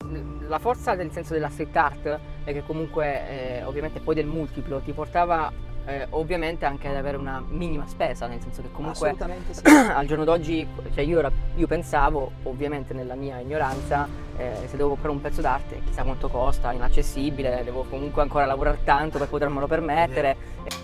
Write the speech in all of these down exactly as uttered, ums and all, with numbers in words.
la forza del senso della street art è che comunque eh, ovviamente poi del multiplo ti portava eh, ovviamente anche ad avere una minima spesa, nel senso che comunque Assolutamente sì. al giorno d'oggi, cioè io, ora- io pensavo, ovviamente nella mia ignoranza, eh, se devo comprare un pezzo d'arte chissà quanto costa, inaccessibile, devo comunque ancora lavorare tanto per potermelo permettere.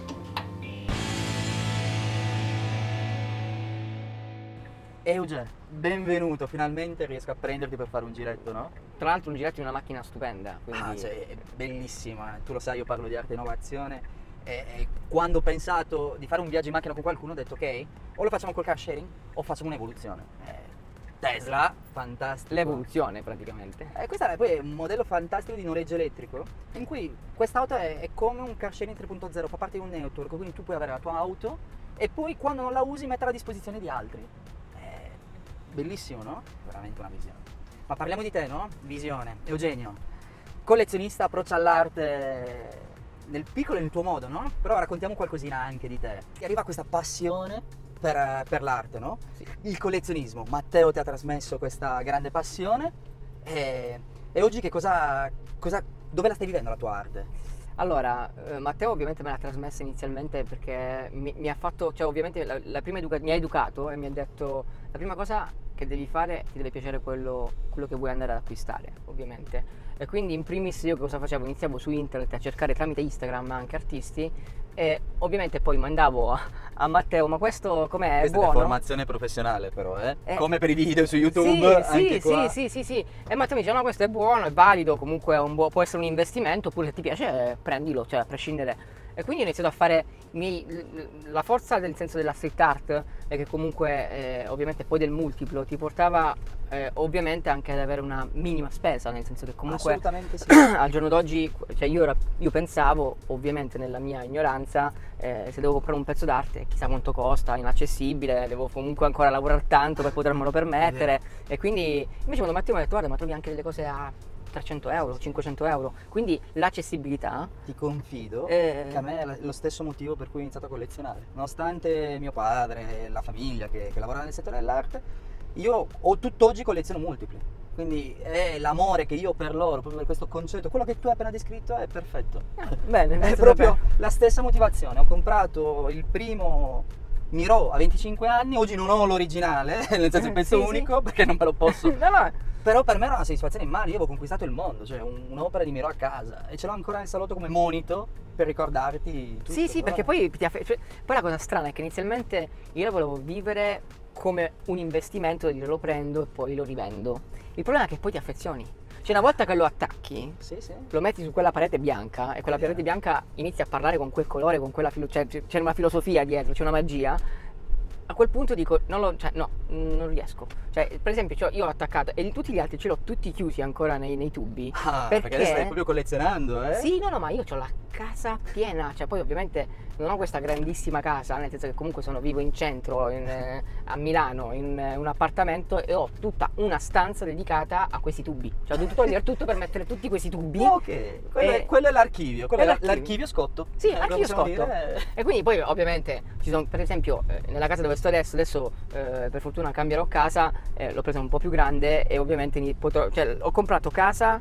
Euge, benvenuto, finalmente riesco a prenderti per fare un giretto, no? Tra l'altro un giretto in una macchina stupenda, quindi Ah, cioè, è bellissima, tu lo sai, io parlo di arte e innovazione e, e quando ho pensato di fare un viaggio in macchina con qualcuno ho detto ok, o lo facciamo col car sharing o facciamo un'evoluzione. Eh, Tesla, fantastico. l'evoluzione praticamente. Eh, questo è poi è un modello fantastico di noleggio elettrico in cui quest'auto è, è come un car sharing tre punto zero, fa parte di un network, quindi tu puoi avere la tua auto e poi quando non la usi metterla a disposizione di altri. È bellissimo, no? Veramente una visione. Ma parliamo di te, no? Visione. Eugenio, collezionista, approccio all'arte nel piccolo e nel tuo modo, no? Però raccontiamo qualcosina anche di te. Ti arriva questa passione per, per l'arte, no? Sì. Il collezionismo. Matteo ti ha trasmesso questa grande passione e, e oggi che cosa, cosa, dove la stai vivendo la tua arte? Allora, eh, Matteo ovviamente me l'ha trasmessa inizialmente perché mi, mi ha fatto, cioè ovviamente la, la prima educa- mi ha educato e mi ha detto la prima cosa che devi fare, ti deve piacere quello, quello che vuoi andare ad acquistare, ovviamente. E quindi in primis io cosa facevo? Iniziavo su internet a cercare tramite Instagram anche artisti e ovviamente poi mandavo a, a Matteo, ma questo com'è? È Questa buono? è formazione professionale però, eh? Eh, Come per i video su Sì, YouTube, sì, anche sì, qua. sì, sì, sì. E Matteo mi dice, no, questo è buono, è valido, comunque è un buo- può essere un investimento, oppure se ti piace eh, prendilo, cioè a prescindere. E quindi ho iniziato a fare i miei- l- la forza del senso della street art è che comunque eh, ovviamente poi del multiplo ti portava eh, ovviamente anche ad avere una minima spesa, nel senso che comunque Assolutamente sì. al giorno d'oggi, cioè io, ora- io pensavo, ovviamente nella mia ignoranza, eh, se devo comprare un pezzo d'arte chissà quanto costa, inaccessibile, devo comunque ancora lavorare tanto per potermelo permettere. E quindi invece quando Matteo mi ha detto guarda, ma trovi anche delle cose a trecento euro, cinquecento euro, quindi l'accessibilità. Ti confido Eh. che a me è lo stesso motivo per cui ho iniziato a collezionare. Nonostante mio padre, la famiglia che, che lavora nel settore dell'arte, io ho tutt'oggi colleziono multipli. Quindi è l'amore che io ho per loro, proprio per questo concetto. Quello che tu hai appena descritto è perfetto. Bene, È proprio la stessa motivazione. Ho comprato il primo Miro a venticinque anni, oggi non ho l'originale, nel senso il pezzo Sì, sì. unico, perché non me lo posso. No, no. Però per me era una soddisfazione in mano, io avevo conquistato il mondo, cioè un- un'opera di Miro a casa e ce l'ho ancora nel salotto come monito per ricordarti tutto. Sì, sì, però- perché poi, ti affe- cioè, poi la cosa strana è che inizialmente io la volevo vivere come un investimento, da dire lo prendo e poi lo rivendo. Il problema è che poi ti affezioni. Cioè una volta che lo attacchi, Sì, sì. lo metti su quella parete bianca e quella È parete vero. bianca inizia a parlare con quel colore, con quella filo- cioè c'è una filosofia dietro, c'è una magia. A quel punto dico, non lo, cioè, no, non riesco. Cioè, per esempio, c'ho- io ho attaccato e tutti gli altri ce l'ho tutti chiusi ancora nei, nei tubi. Ah, perché adesso stai proprio collezionando, eh? Sì, no, no, ma io ho la casa piena, cioè poi ovviamente non ho questa grandissima casa, nel senso che comunque sono vivo in centro, in, eh, a Milano, in eh, un appartamento e ho tutta una stanza dedicata a questi tubi. Cioè ho dovuto togliere tutto per mettere tutti questi tubi. Ok, quello, E- è, quello è l'archivio, quello è è la- l'archivio. l'archivio Scotto. Sì, Eh, l'archivio possiamo Scotto. dire. E quindi poi ovviamente ci sono, per esempio, eh, nella casa dove sto adesso, adesso eh, per fortuna cambierò casa, eh, l'ho presa un po' più grande e ovviamente ni- potrò, cioè, ho comprato casa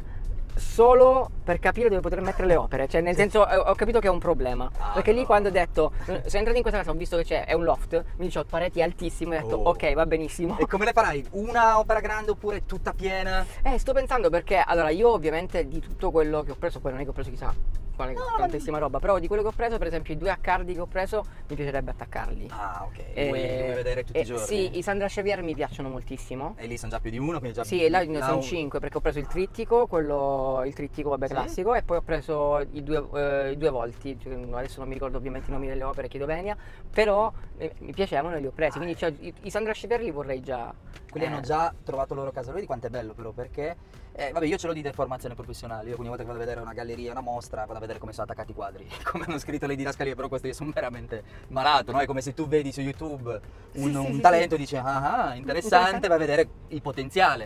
solo per capire dove poter mettere le opere, cioè nel senso eh, ho capito che è un problema, Ah, perché lì no. quando ho detto, eh, sono entrato in questa casa, ho visto che c'è, è un loft, mi dice ho pareti altissime, ho detto Oh. ok, va benissimo. E come le farai? Una opera grande oppure tutta piena? Eh, sto pensando perché, allora, io ovviamente di tutto quello che ho preso, poi non è che ho preso chissà quale No, tantissima roba, però di quello che ho preso, per esempio i due accardi che ho preso, mi piacerebbe attaccarli. Ah, ok. Eh, Vuoi, li vuoi vedere tutti eh, i giorni? Sì, i Sandra Xavier mi piacciono moltissimo. E lì sono già più di uno, quindi già... Sì, e là ne là sono un- cinque perché ho preso il trittico, quello, il trittico vabbè Sì? classico, e poi ho preso i due, eh, i due volti, cioè, adesso non mi ricordo ovviamente i nomi delle opere, chiedo venia, però eh, mi piacevano e li ho presi, quindi cioè, i, i Sandra Xavier li vorrei già. Quelli eh, hanno già trovato loro casa. Vedi quanto è bello però, perché eh, vabbè, io ce l'ho di deformazione professionale. Io ogni volta che vado a vedere una galleria, una mostra, vado a vedere come sono attaccati i quadri, come hanno scritto le didascalie, però questo io sono veramente malato, no? È come se tu vedi su YouTube un, Sì, sì, un sì, talento sì. e dici ah, ah interessante, Interessante. vai a vedere il potenziale.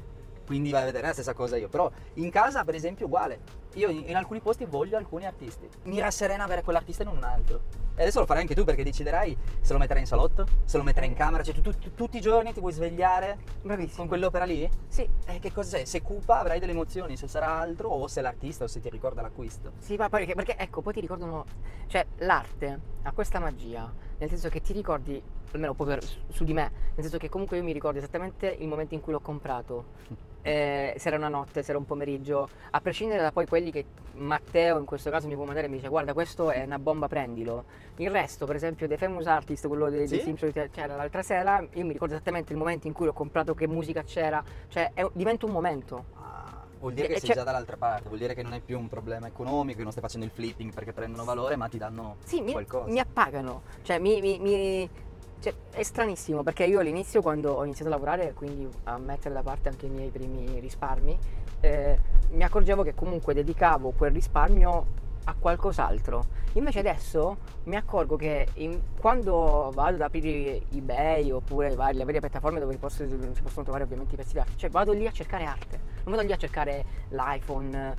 quindi vai a vedere la stessa cosa io. Però in casa, per esempio, uguale. Io in, in alcuni posti voglio alcuni artisti. Mi rasserena avere quell'artista e non un altro. E adesso lo farai anche tu, perché deciderai se lo metterai in salotto, se lo metterai in camera. Cioè tu, tu- tu- tutti i giorni ti vuoi svegliare Bravissimo. con quell'opera lì? Sì. E che cos'è? Se cupa avrai delle emozioni, se sarà altro, o se l'artista, o se ti ricorda l'acquisto. Sì, ma perché, perché ecco, poi ti ricordano, cioè l'arte ha questa magia, nel senso che ti ricordi, almeno un po' per- su di me, nel senso che comunque io mi ricordo esattamente il momento in cui l'ho comprato, eh, se era una notte, se era un pomeriggio, a prescindere da poi quelli che Matteo in questo caso mi può mandare e mi dice guarda questo è una bomba, prendilo. Il resto, per esempio, dei Famous Artist, quello dei, dei Sì? Simpson che c'era l'altra sera, io mi ricordo esattamente il momento in cui l'ho comprato, che musica c'era, cioè è- diventa un momento. Ah, vuol dire che E sei c'è- già dall'altra parte, vuol dire che non è più un problema economico, che non stai facendo il flipping perché prendono valore, ma ti danno Sì, mi, qualcosa. mi appagano, cioè, mi, mi- mi- cioè, è stranissimo perché io all'inizio, quando ho iniziato a lavorare, quindi a mettere da parte anche i miei primi risparmi, eh, mi accorgevo che comunque dedicavo quel risparmio a qualcos'altro. Invece adesso mi accorgo che in- quando vado ad aprire eBay oppure vari- le varie piattaforme dove posso- si possono trovare ovviamente i pezzi d'arte, cioè vado lì a cercare arte, non vado lì a cercare l'iPhone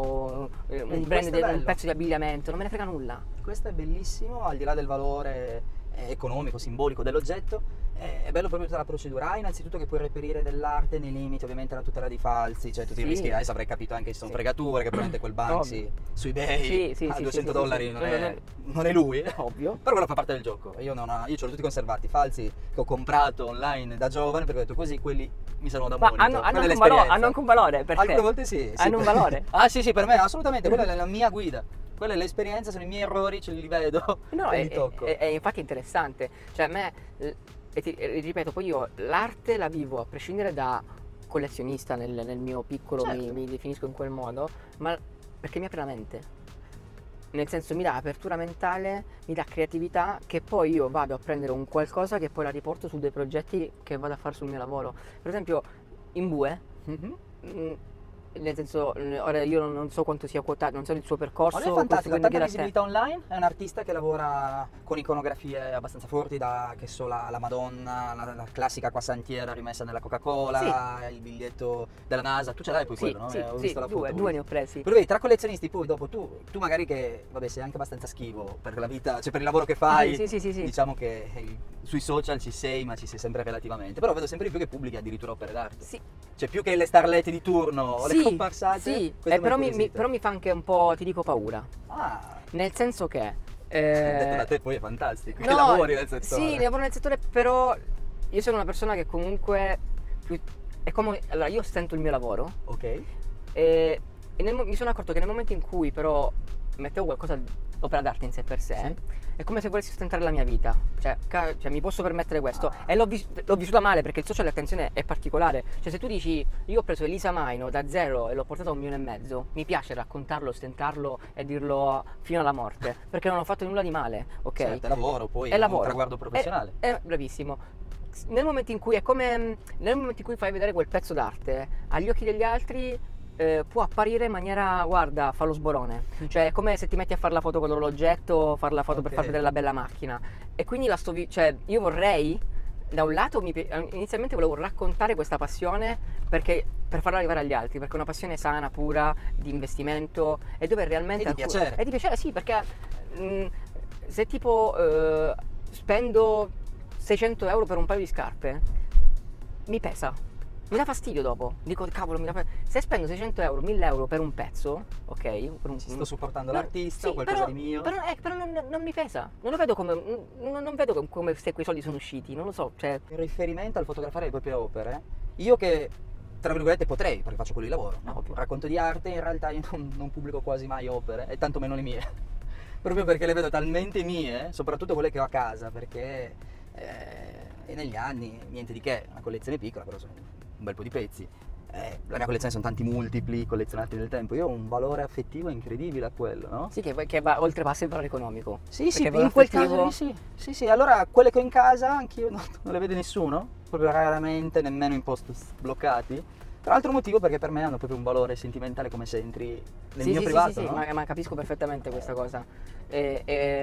o eh, un, Vedi, brand questo è de- un bello. pezzo di abbigliamento, non me ne frega nulla. Questo è bellissimo, al di là del valore eh, economico, simbolico dell'oggetto. eh, È bello proprio tutta la procedura. Ah, innanzitutto che puoi reperire dell'arte nei limiti, ovviamente la tutela di falsi, cioè tutti i Sì. rischi. Adesso avrei capito anche che ci sono Sì. fregature, che probabilmente quel Banksy Ovvio. su eBay Sì, sì, a sì, duecento sì, sì, dollari sì. non, No, è, no, no. non è lui. Ovvio. Però quello fa parte del gioco. Io non ho, io ce l'ho tutti conservati, falsi che ho comprato online da giovane, perché ho detto così quelli mi servono da Ma monito. hanno, hanno, Quella è anche un valore, l'esperienza. hanno anche un valore per te. Alcune volte sì. sì. Hanno un valore. Ah sì sì, per me assolutamente, quella è la mia guida. Quella è l'esperienza, sono i miei errori, ce li vedo No, e è, li tocco. è- è infatti interessante. Cioè, a me, eh, e ti- e ripeto, poi io l'arte la vivo a prescindere da collezionista, nel, nel mio piccolo mi, Certo. mi definisco in quel modo, ma perché mi apre la mente. Nel senso, mi dà apertura mentale, mi dà creatività, che poi io vado a prendere un qualcosa che poi la riporto su dei progetti che vado a fare sul mio lavoro. Per esempio, in Bue, Mhm. mm, nel senso, mm, ora io non, non so quanto sia quotato, non so il suo percorso. Ma lui è questo fantastico, ha dipende tanta da te. visibilità online, è un artista che lavora con iconografie abbastanza forti, da che so la, la Madonna, la, la classica acquasantiera rimessa nella Coca-Cola, il biglietto della NASA, tu ce l'hai poi Sì, quello, no? sì, Eh, ho sì, visto la foto. due, ho due ne visto. ho presi. Però vedi, tra collezionisti poi dopo tu, tu magari che, vabbè, sei anche abbastanza schivo per la vita, cioè per il lavoro che fai, Sì, sì, sì, sì. diciamo che eh, sui social ci sei, ma ci sei sempre relativamente, però vedo sempre di più che pubblichi addirittura opere d'arte. Sì, Cioè più che le starlette di turno o le sì, comparsate, sì, questo eh, mi però, mi, mi- incuriosito. però mi fa anche un po', ti dico, paura. Ah, Nel senso che... detto da Eh, te poi è fantastico, che no, lavori nel settore. sì, lavoro nel settore, però io sono una persona che comunque... più- è come... Allora, io stento il mio lavoro Ok. e, e nel mo- mi sono accorto che nel momento in cui però mettevo qualcosa, opera d'arte in sé per sé, Sì. è come se volessi sostentare la mia vita. Cioè, ca- cioè, mi posso permettere questo. Ah. E l'ho, vis- l'ho vissuta male perché il social l'attenzione è particolare. Cioè, se tu dici, io ho preso Elisa Maino da zero e l'ho portato a un milione e mezzo, mi piace raccontarlo, ostentarlo e dirlo fino alla morte, perché non ho fatto nulla di male, ok? Certo, è lavoro, poi È è lavoro. un traguardo professionale. È, è bravissimo. Nel momento in cui è come nel momento in cui fai vedere quel pezzo d'arte agli occhi degli altri, eh, può apparire in maniera, guarda, fa lo sborone. Cioè è come se ti metti a fare la foto con l'orologetto, fare la foto per Ok. far vedere la bella macchina. E quindi la sto vi- cioè io vorrei, da un lato mi pi- inizialmente volevo raccontare questa passione perché per farla arrivare agli altri, perché è una passione sana, pura, di investimento e dove realmente E di alcu- piacere. è di piacere, sì, perché mh, se tipo eh, spendo seicento euro per un paio di scarpe, mi pesa, mi dà fastidio dopo. Dico, cavolo, mi dà fa- se spendo seicento euro, mille euro per un pezzo, ok? Per un, Ci sto supportando No, l'artista, sì, qualcosa però, di mio. Però, eh, però non, non mi pesa, non lo vedo come, non, non vedo come se quei soldi sono usciti, non lo so, cioè... In riferimento al fotografare le proprie opere, io che tra virgolette potrei, perché faccio quello di lavoro, no? Ovvio. Racconto di arte, in realtà io non, non pubblico quasi mai opere, e tanto meno le mie. Proprio perché le vedo talmente mie, soprattutto quelle che ho a casa, perché eh, e negli anni niente di che, una collezione piccola, però sono un bel po' di pezzi. Eh, la mia collezione sono tanti multipli collezionati nel tempo, io ho un valore affettivo incredibile a quello, no? Sì, che, che va oltrepassa il valore economico. Sì, sì, Perché il in quel valore caso lì affettivo- sì. Sì, sì, allora quelle che ho in casa anch'io non, non le vede nessuno, proprio raramente, nemmeno in post bloccati. Tra l'altro motivo perché per me hanno proprio un valore sentimentale, come se entri nel Sì, mio sì, privato, sì, sì, no? ma, ma capisco perfettamente questa cosa. E, e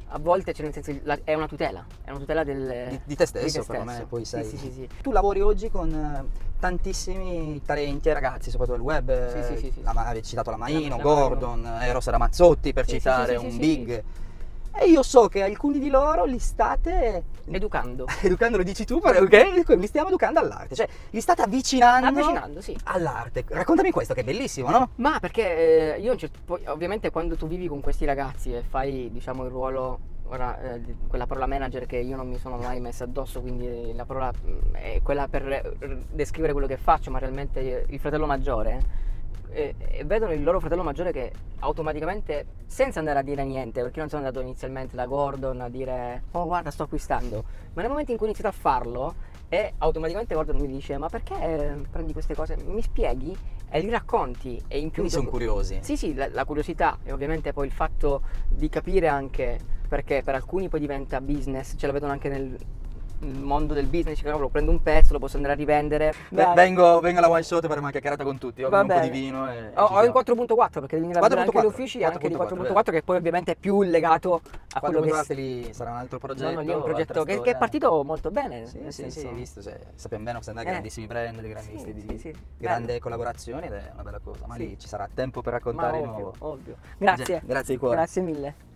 a volte, cioè nel senso, la- è una tutela, è una tutela del, Di, di te stesso, di te per me, stesso. poi Sì, sei... sì, sì, sì. Tu lavori oggi con eh, tantissimi talenti e ragazzi, soprattutto del web. Sì, sì, eh, sì, sì. la- avevi citato la Maino, La- la Gordon, Eros Ramazzotti, per Sì, sì, citare sì, sì, un sì, big. E io so che alcuni di loro li state Educando. educando, lo dici tu, però, ok? Li stiamo educando all'arte, cioè li state avvicinando, Avvicinando, sì. all'arte. Raccontami questo, che è bellissimo, no? Ma perché eh, io, a un certo- poi, ovviamente, quando tu vivi con questi ragazzi e fai, diciamo, il ruolo, ora, eh, di- quella parola manager che io non mi sono mai messa addosso, quindi la parola mm, è quella per eh, descrivere quello che faccio, ma realmente eh, il fratello maggiore, eh, e vedono il loro fratello maggiore che automaticamente, senza andare a dire niente, perché io non sono andato inizialmente da Gordon a dire oh guarda sto acquistando, ma nel momento in cui ho iniziato a farlo, e automaticamente Gordon mi dice ma perché prendi queste cose, mi spieghi e li racconti, e in più Quindi sono dopo- curiosi. sì, sì, la, la curiosità, e ovviamente poi il fatto di capire anche, perché per alcuni poi diventa business, ce la vedono anche nel nel mondo del business, dice, cavolo, prendo un pezzo, lo posso andare a rivendere. Beh, Dai. vengo, vengo alla one shot a fare una chiacchierata con tutti, ho Va un po' di bene. vino e, e Ho, ci ho in siamo. quattro punto quattro perché devi venire a vedere anche gli quattro punto uffici, quattro, anche di quattro punto quattro quattro, che poi ovviamente è più legato a quello che... quattro punto quattro lì sarà un altro progetto. No, no, lì è un progetto altra che, che è storia. partito molto bene. Sì, nel sì, senso- sì, visto, cioè, sappiamo bene che sono Eh. grandissimi brand, dei grandi Sì, stili sì, di sì, grandi bello. collaborazioni ed è una bella cosa, ma Sì. lì ci sarà tempo per Ma raccontare di ovvio, nuovo. ovvio. Grazie. Grazie di cuore. Grazie mille.